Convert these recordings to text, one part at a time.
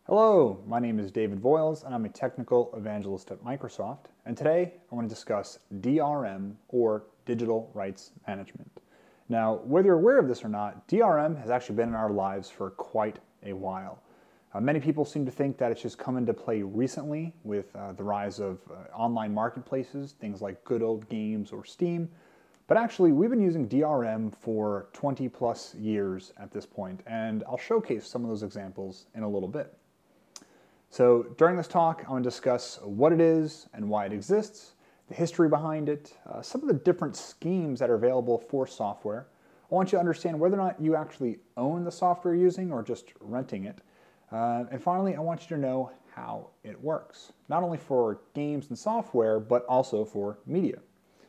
Hello, my name is David Voiles and I'm a technical evangelist at Microsoft. And today I want to discuss DRM, or Digital Rights Management. Now, whether you're aware of this or not, DRM has actually been in our lives for quite a while. Many people seem to think that it's just come into play recently with the rise of online marketplaces, things like Good Old Games or Steam. But actually, we've been using DRM for 20 plus years at this point, and I'll showcase some of those examples in a little bit. So during this talk, I want to discuss what it is and why it exists, the history behind it, some of the different schemes that are available for software. I want you to understand whether or not you actually own the software you're using or just renting it. And finally, I want you to know how it works, not only for games and software, but also for media.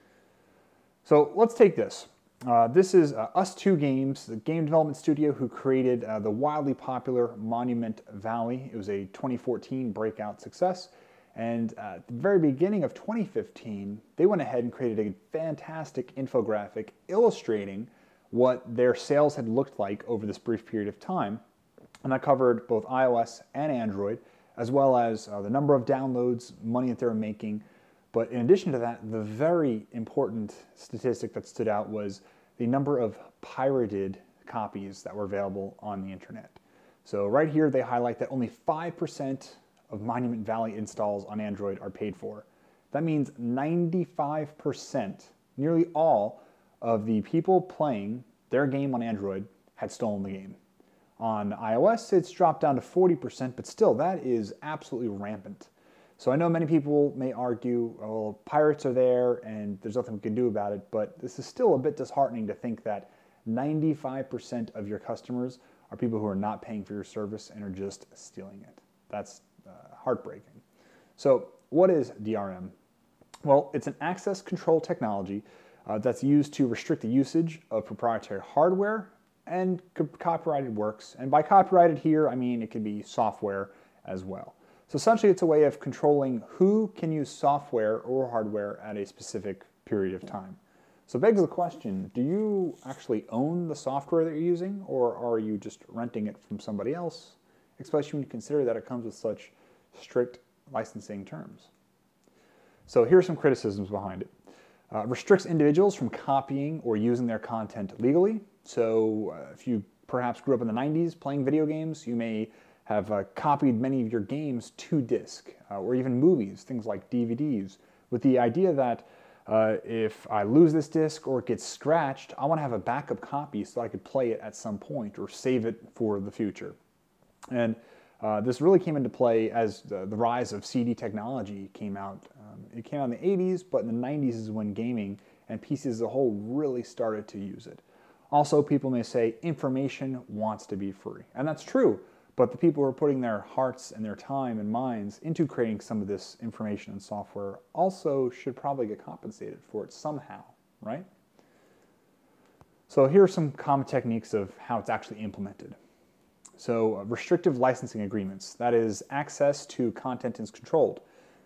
So let's take this. This is Us2 Games, the game development studio who created the wildly popular Monument Valley. It was a 2014 breakout success. And at the very beginning of 2015, they went ahead and created a fantastic infographic illustrating what their sales had looked like over this brief period of time. And that covered both iOS and Android, as well as the number of downloads, money that they were making. But in addition to that, the very important statistic that stood out was the number of pirated copies that were available on the internet. So right here, they highlight that only 5% of Monument Valley installs on Android are paid for. That means 95%, nearly all of the people playing their game on Android had stolen the game. On iOS, it's dropped down to 40%, but still, that is absolutely rampant. So I know many people may argue, well, pirates are there and there's nothing we can do about it, but this is still a bit disheartening to think that 95% of your customers are people who are not paying for your service and are just stealing it. That's heartbreaking. So what is DRM? Well, it's an access control technology that's used to restrict the usage of proprietary hardware and copyrighted works. And by copyrighted here, I mean it could be software as well. So essentially, it's a way of controlling who can use software or hardware at a specific period of time. So it begs the question, do you actually own the software that you're using, or are you just renting it from somebody else, especially when you consider that it comes with such strict licensing terms? So here are some criticisms behind it. Restricts individuals from copying or using their content legally. So if you perhaps grew up in the 90s playing video games, you may have copied many of your games to disk, or even movies, things like DVDs, with the idea that if I lose this disc or it gets scratched, I want to have a backup copy so I could play it at some point or save it for the future. And this really came into play as the rise of CD technology came out. It came out in the 80s, but in the 90s is when gaming and PCs as a whole really started to use it. Also, people may say information wants to be free, and that's true. But the people who are putting their hearts and their time and minds into creating some of this information and software also should probably get compensated for it somehow, right? So here are some common techniques of how it's actually implemented. So restrictive licensing agreements, that is access to content is controlled.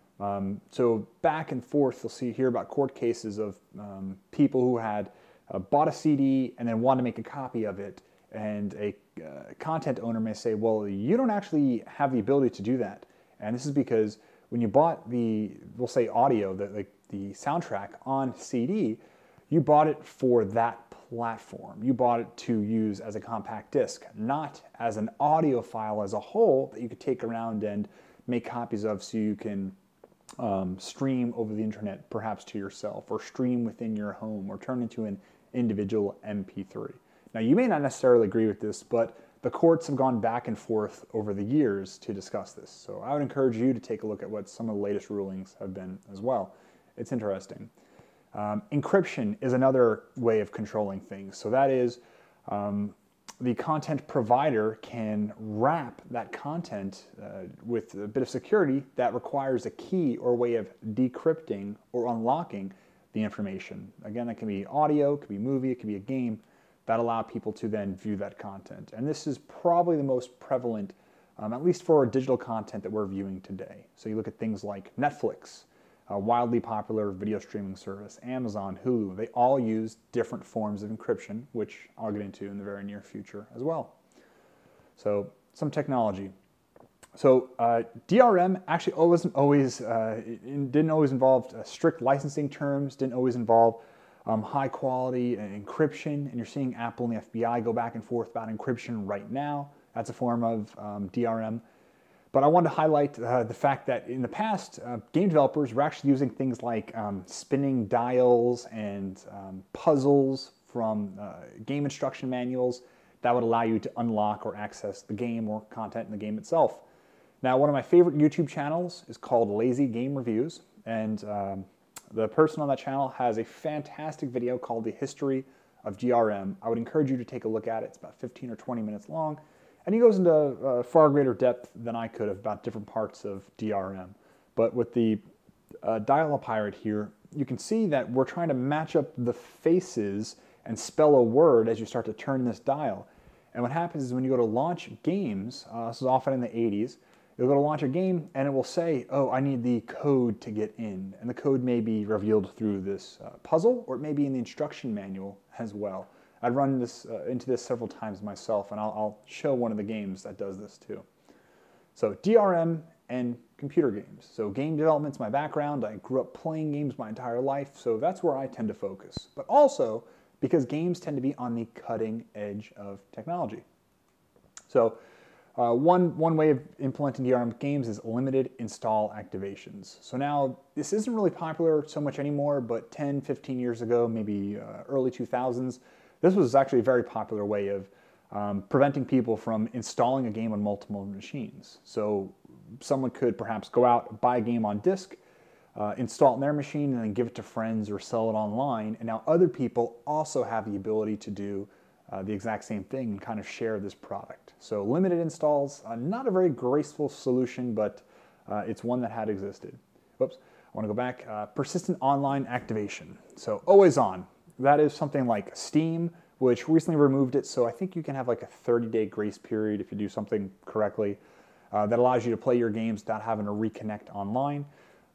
So back and forth, you'll see here about court cases of people who had bought a CD and then wanted to make a copy of it. And a content owner may say, well, you don't actually have the ability to do that. And this is because when you bought we'll say audio, the soundtrack on CD, you bought it for that platform. You bought it to use as a compact disc, not as an audio file as a whole that you could take around and make copies of so you can stream over the internet perhaps to yourself, or stream within your home, or turn into an individual MP3. Now, you may not necessarily agree with this, but the courts have gone back and forth over the years to discuss this. So I would encourage you to take a look at what some of the latest rulings have been as well. It's interesting. Encryption is another way of controlling things. So that is, the content provider can wrap that content with a bit of security that requires a key or way of decrypting or unlocking the information. Again, that can be audio, it could be a movie, it could be a game, that allow people to then view that content. And this is probably the most prevalent, at least for digital content that we're viewing today. So you look at things like Netflix, a wildly popular video streaming service, Amazon, Hulu, they all use different forms of encryption, which I'll get into in the very near future as well. So some technology. So DRM actually didn't always involve strict licensing terms, didn't always involve high quality encryption, and you're seeing Apple and the FBI go back and forth about encryption right now. That's a form of DRM. But I wanted to highlight the fact that in the past, game developers were actually using things like spinning dials and puzzles from game instruction manuals that would allow you to unlock or access the game or content in the game itself. Now, one of my favorite YouTube channels is called Lazy Game Reviews, and the person on that channel has a fantastic video called The History of DRM. I would encourage you to take a look at it. It's about 15 or 20 minutes long, and he goes into far greater depth than I could have about different parts of DRM. But with the Dial-A-Pirate here, you can see that we're trying to match up the faces and spell a word as you start to turn this dial. And what happens is when you go to launch games, this is often in the 80s, you'll go to launch a game and it will say, oh, I need the code to get in. And the code may be revealed through this puzzle, or it may be in the instruction manual as well. I've run into this several times myself, and I'll show one of the games that does this too. So DRM and computer games. So game development's my background. I grew up playing games my entire life, so that's where I tend to focus. But also because games tend to be on the cutting edge of technology. So one way of implementing DRM games is limited install activations. So now this isn't really popular so much anymore, but 10, 15 years ago, maybe early 2000s, this was actually a very popular way of preventing people from installing a game on multiple machines. So someone could perhaps go out, buy a game on disk, install it in their machine, and then give it to friends or sell it online. And now other people also have the ability to do the exact same thing and kind of share this product. So limited installs, not a very graceful solution, but it's one that had existed. Whoops, I want to go back. Persistent online activation. So always on. That is something like Steam, which recently removed it. So I think you can have like a 30-day grace period if you do something correctly. That allows you to play your games without having to reconnect online.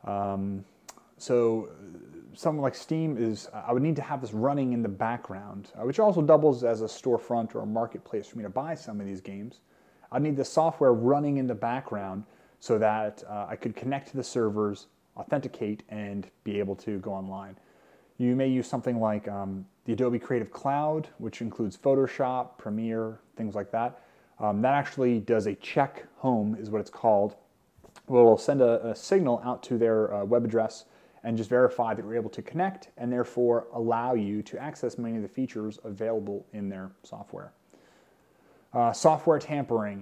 So something like Steam is, I would need to have this running in the background, which also doubles as a storefront or a marketplace for me to buy some of these games. I'd need the software running in the background so that I could connect to the servers, authenticate, and be able to go online. You may use something like the Adobe Creative Cloud, which includes Photoshop, Premiere, things like that. That actually does a check home, is what it's called. We'll send a signal out to their web address and just verify that we're able to connect, and therefore allow you to access many of the features available in their software. Software tampering.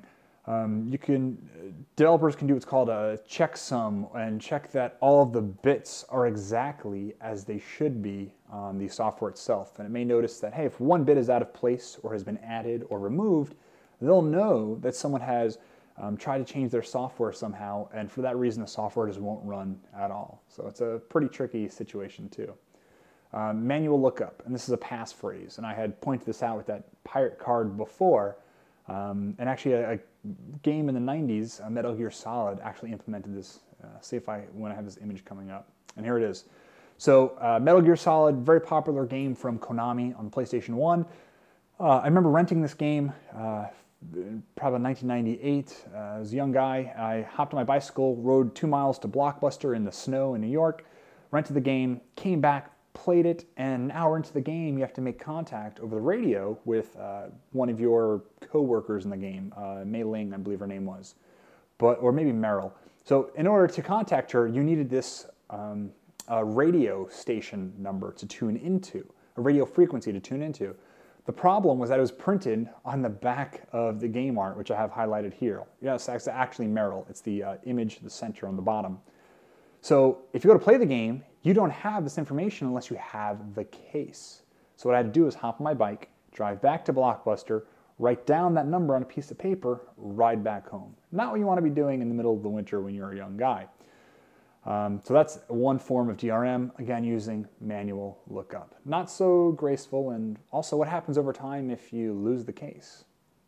Developers can do what's called a checksum and check that all of the bits are exactly as they should be on the software itself. And it may notice that, hey, if one bit is out of place or has been added or removed, they'll know that someone has tried to change their software somehow, and for that reason the software just won't run at all. So it's a pretty tricky situation too. Manual lookup, and this is a passphrase, and I had pointed this out with that pirate card before, and actually a game in the 90s, Metal Gear Solid, actually implemented this. See if when I have this image coming up, and here it is. So Metal Gear Solid, very popular game from Konami on the PlayStation 1. I remember renting this game probably 1998. I was a young guy. I hopped on my bicycle, rode 2 miles to Blockbuster in the snow in New York, rented the game, came back, played it, and an hour into the game, you have to make contact over the radio with one of your co-workers in the game, Mei Ling, I believe her name was, or maybe Meryl. So in order to contact her, you needed this radio station number to tune into, a radio frequency to tune into. The problem was that it was printed on the back of the game art, which I have highlighted here. Yes, it's actually Meryl. It's the image, the center on the bottom. So if you go to play the game, you don't have this information unless you have the case. So what I had to do is hop on my bike, drive back to Blockbuster, write down that number on a piece of paper, ride back home. Not what you want to be doing in the middle of the winter when you're a young guy. So that's one form of DRM, again using manual lookup. Not so graceful, and also what happens over time if you lose the case.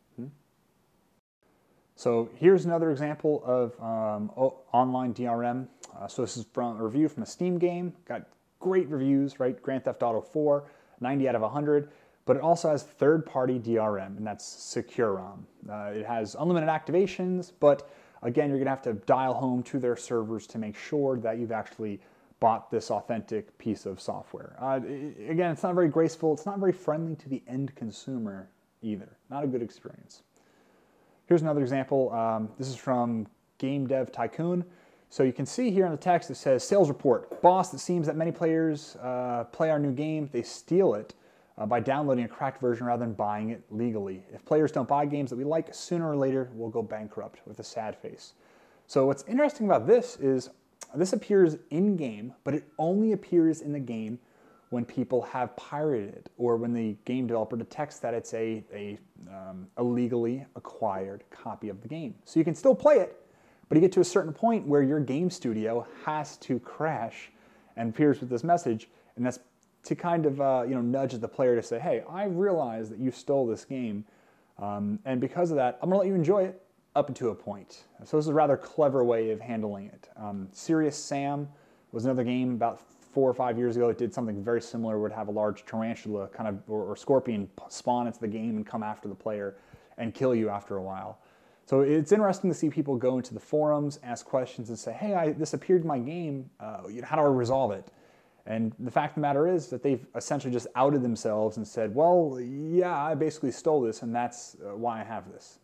So here's another example of online DRM. So this is from a review from a Steam game. Got great reviews, right? Grand Theft Auto 4, 90 out of 100. But it also has third-party DRM, and that's SecuROM. It has unlimited activations, but again, you're going to have to dial home to their servers to make sure that you've actually bought this authentic piece of software. Again, it's not very graceful. It's not very friendly to the end consumer either. Not a good experience. Here's another example. This is from Game Dev Tycoon. So you can see here in the text it says, sales report. Boss, it seems that many players play our new game. They steal it by downloading a cracked version rather than buying it legally. If players don't buy games that we like, sooner or later we'll go bankrupt, with a sad face. So what's interesting about this is this appears in-game, but it only appears in the game when people have pirated it, or when the game developer detects that it's a illegally acquired copy of the game. So you can still play it, but you get to a certain point where your game studio has to crash and appears with this message, and that's to kind of nudge the player to say, hey, I realize that you stole this game, and because of that, I'm going to let you enjoy it up to a point. So this is a rather clever way of handling it. Serious Sam was another game about 4 or 5 years ago. It did something very similar. It would have a large tarantula kind of or scorpion spawn into the game and come after the player and kill you after a while. So it's interesting to see people go into the forums, ask questions, and say, hey, this appeared in my game. How do I resolve it? And the fact of the matter is that they've essentially just outed themselves and said, well, yeah, I basically stole this, and that's why I have this.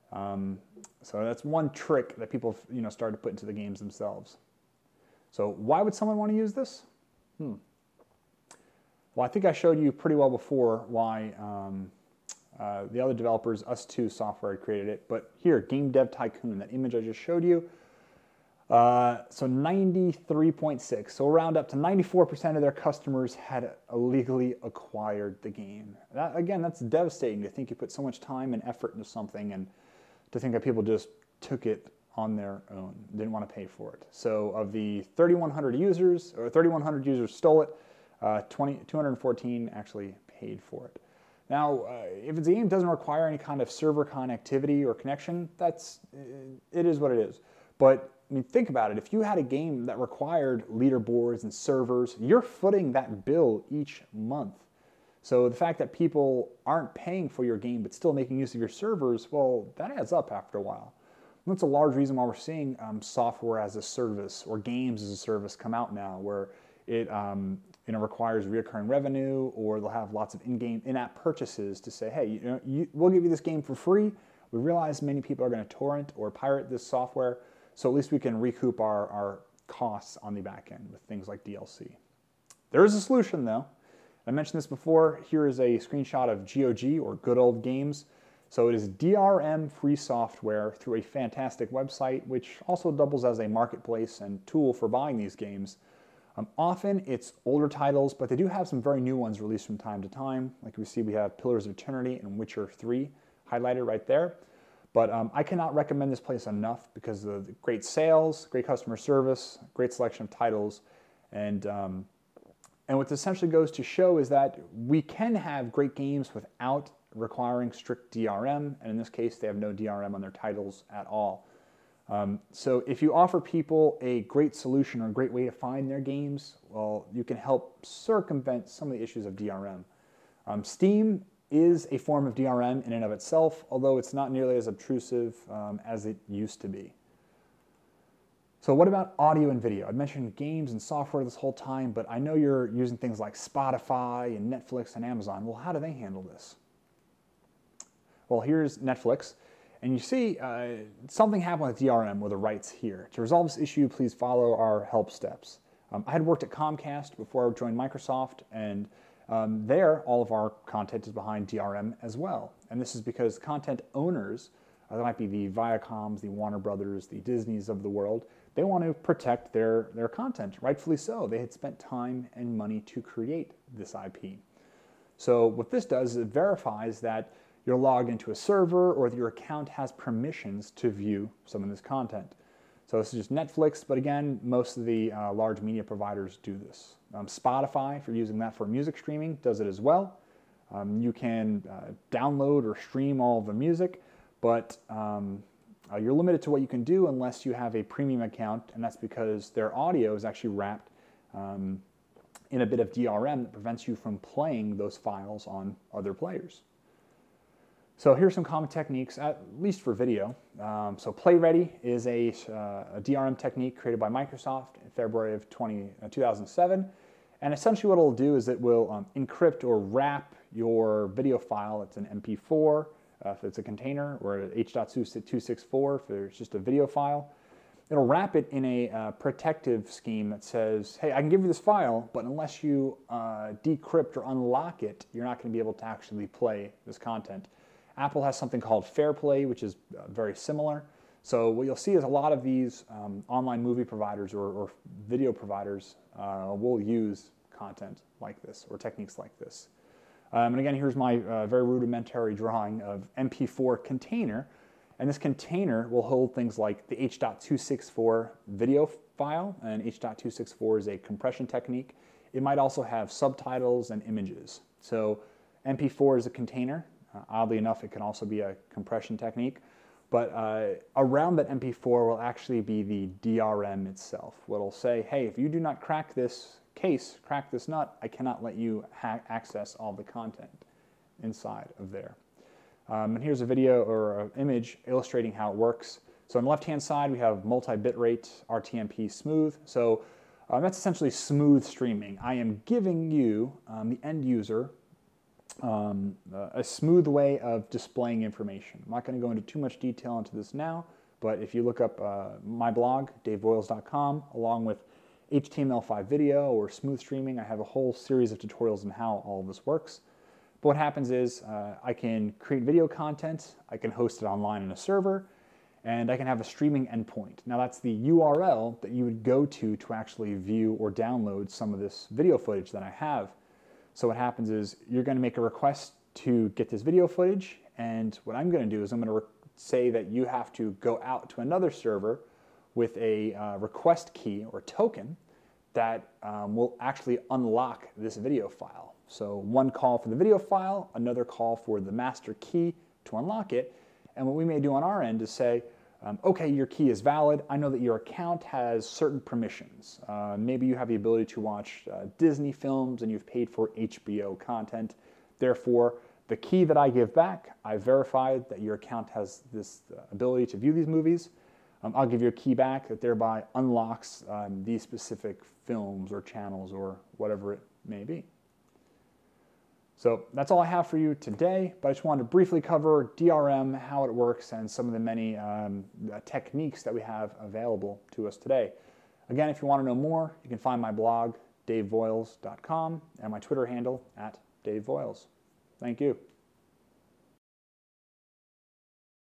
So that's one trick that people started to put into the games themselves. So why would someone want to use this? Well, I think I showed you pretty well before why the other developers, Us2 Software, created it. But here, Game Dev Tycoon, that image I just showed you. So 93.6, so round up to 94% of their customers had illegally acquired the game. Again, that's devastating to think you put so much time and effort into something and to think that people just took it on their own, didn't want to pay for it. So of the 3,100 users, or 3,100 users stole it, 214 actually paid for it. Now, if the game doesn't require any kind of server connectivity or connection, it is what it is. But I mean, think about it. If you had a game that required leaderboards and servers, you're footing that bill each month. So the fact that people aren't paying for your game but still making use of your servers, well, that adds up after a while. And that's a large reason why we're seeing software as a service or games as a service come out now, where it requires recurring revenue, or they'll have lots of in-app purchases to say, hey, we'll give you this game for free. We realize many people are going to torrent or pirate this software, so at least we can recoup our costs on the back end with things like DLC. There is a solution, though. I mentioned this before. Here is a screenshot of GOG, or Good Old Games. So it is DRM-free software through a fantastic website, which also doubles as a marketplace and tool for buying these games. Often it's older titles, but they do have some very new ones released from time to time. Like we see, we have Pillars of Eternity and Witcher 3 highlighted right there. But I cannot recommend this place enough because of the great sales, great customer service, great selection of titles, and what this essentially goes to show is that we can have great games without requiring strict DRM, and in this case, they have no DRM on their titles at all. So if you offer people a great solution or a great way to find their games, well, you can help circumvent some of the issues of DRM. Steam is a form of DRM in and of itself, although it's not nearly as obtrusive as it used to be. So what about audio and video? I mentioned games and software this whole time, but I know you're using things like Spotify and Netflix and Amazon. Well, how do they handle this? Well, here's Netflix, and you see something happened with DRM with the rights here. To resolve this issue, please follow our help steps. I had worked at Comcast before I joined Microsoft, and there all of our content is behind DRM as well. And this is because content owners, that might be the Viacoms, the Warner Brothers, the Disneys of the world, they want to protect their content, rightfully so. They had spent time and money to create this IP. So what this does is it verifies that you're logged into a server or that your account has permissions to view some of this content. So this is just Netflix, but again, most of the large media providers do this. Spotify, if you're using that for music streaming, does it as well. You can download or stream all of the music, but you're limited to what you can do unless you have a premium account, and that's because their audio is actually wrapped in a bit of DRM that prevents you from playing those files on other players. So here's some common techniques, at least for video. So PlayReady is a DRM technique created by Microsoft in February of 2007. And essentially what it'll do is it will encrypt or wrap your video file. It's an MP4 if it's a container, or an H.264 if it's just a video file. It'll wrap it in a protective scheme that says, hey, I can give you this file, but unless you decrypt or unlock it, you're not going to be able to actually play this content. Apple has something called FairPlay, which is very similar. So what you'll see is a lot of these online movie providers or video providers will use content like this or techniques like this. And again, here's my very rudimentary drawing of MP4 container. And this container will hold things like the H.264 video file, and H.264 is a compression technique. It might also have subtitles and images. So MP4 is a container. Oddly enough, it can also be a compression technique. But around that MP4 will actually be the DRM itself. What will say, hey, if you do not crack this case, crack this nut, I cannot let you access all the content inside of there. And here's a video or an image illustrating how it works. So on the left-hand side, we have multi-bitrate RTMP smooth. So that's essentially smooth streaming. I am giving you, the end user, a smooth way of displaying information. I'm not going to go into too much detail into this now, but if you look up my blog, davevoyles.com, along with HTML5 video or smooth streaming, I have a whole series of tutorials on how all of this works. But what happens is I can create video content, I can host it online in a server, and I can have a streaming endpoint. Now that's the URL that you would go to actually view or download some of this video footage that I have. So what happens is you're going to make a request to get this video footage, and what I'm going to do is I'm going to say that you have to go out to another server with a request key or token that will actually unlock this video file. So one call for the video file, another call for the master key to unlock it, and what we may do on our end is say, okay, your key is valid. I know that your account has certain permissions. Maybe you have the ability to watch Disney films and you've paid for HBO content. Therefore, the key that I give back, I verified that your account has this ability to view these movies. I'll give you a key back that thereby unlocks these specific films or channels or whatever it may be. So that's all I have for you today, but I just wanted to briefly cover DRM, how it works, and some of the many techniques that we have available to us today. Again, if you want to know more, you can find my blog, davevoyles.com, and my Twitter handle @davevoyles. Thank you.